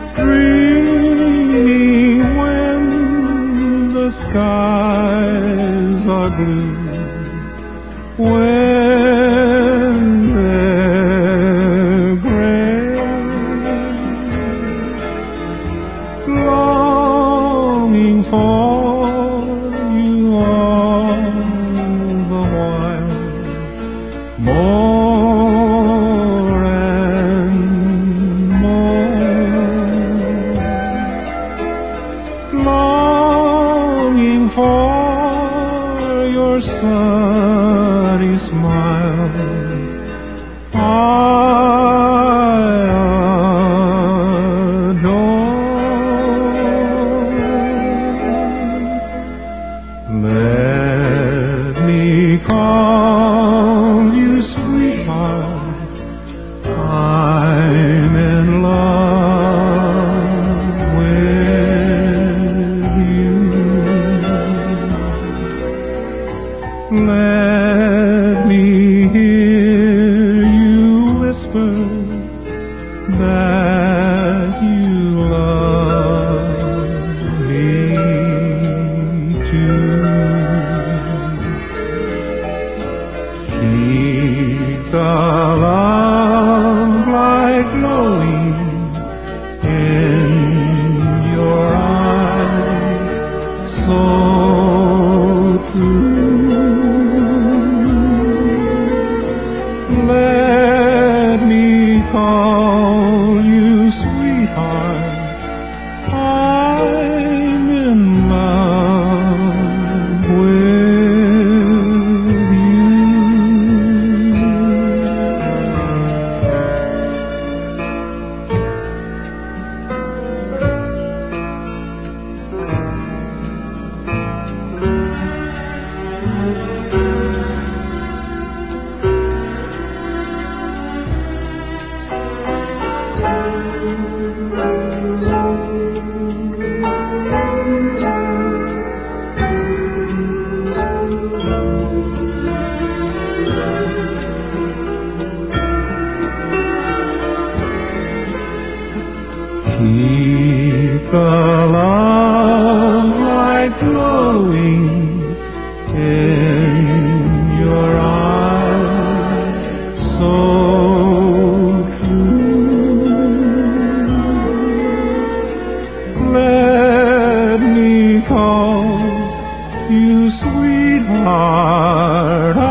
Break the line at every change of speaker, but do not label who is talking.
dreamy when the skies are blue, when they're gray, longing for you all the while, more and more, longing for your sunny smile. I adore. Let me call you sweetheart, I'm in love with you. Let me hear you whisper that you love me too. Keep the love light glowing in your eyes, so true. Let me call you sweetheart, I'm in love with you. Keep the love light glowing in your eyes, so true. Let me call you sweetheart,